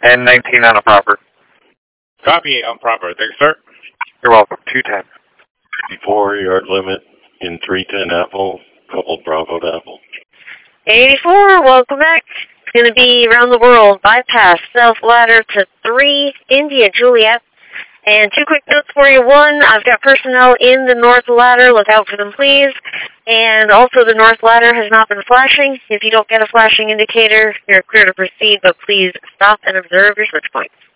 And 19 on a proper. Copy on proper. Thanks, sir. You're welcome. 210. 54-yard limit in 310 Apple, coupled Bravo to Apple. 84, welcome back. It's going to be around the world. Bypass, South Ladder to 3, India, Juliet. And 2 quick notes for you. 1, I've got personnel in the North Ladder. Look out for them, please. And also, the North Ladder has not been flashing. If you don't get a flashing indicator, you're clear to proceed, but please stop and observe your switch points.